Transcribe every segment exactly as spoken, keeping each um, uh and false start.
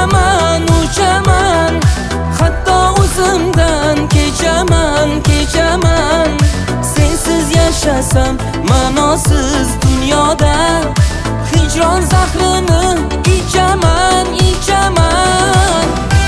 uchaman, uchaman. Hatto o'zimdan kechaman, kechaman. Sensiz yashasam ma'nosiz dunyoda, hijron zahrini ichaman, ichaman.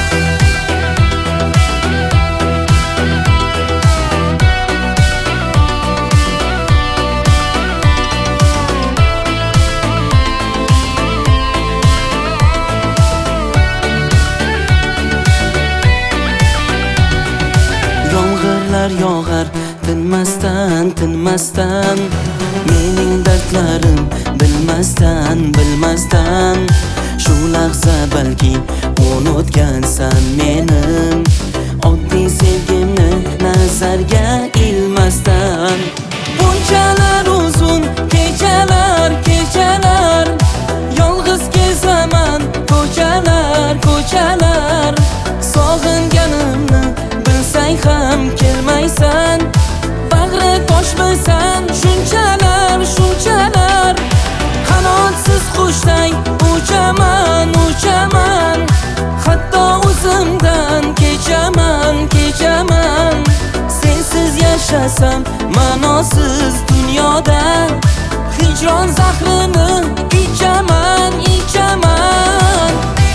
Yomg'irlar yog'ar tinmasdan, tinmasdan. Mening dardlarim bilmasdan, bilmasdan. Shu lahza balki unutgansan menim oddiy sevgimni nazarga ilmasdan. Bunchalar uzun kechalar, kechalar. Yolg'iz kezaman ko'chalar, ko'chalar. Sog'inganimni bilsang ham kelmaysan. Bag'ri toshmisan shunchalar, shunchalar. Qanotsiz qushday uchaman, uchaman. Hatto o'zimdan kechaman, kechaman. Sensiz yashasam ma'nosiz dunyoda, hijron zahrini ichaman, ichaman.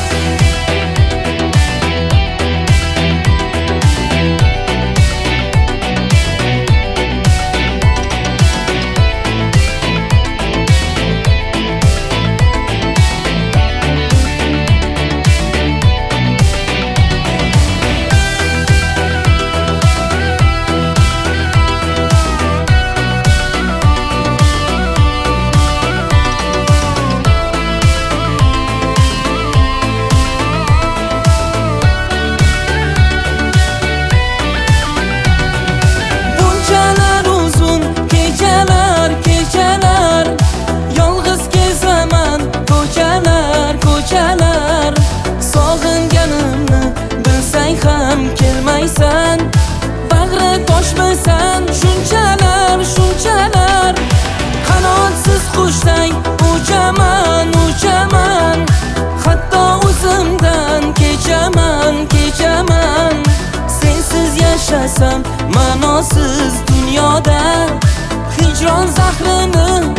Sog'inganimni bilsang ham kelmaysan. Bag'ri toshmisan shunchalar, shunchalar. Qanotsiz qushday uchaman, uchaman. Hatto o'zimdan kechaman, kechaman. Sensiz yashasam ma'nosiz dunyoda, hijron zahrini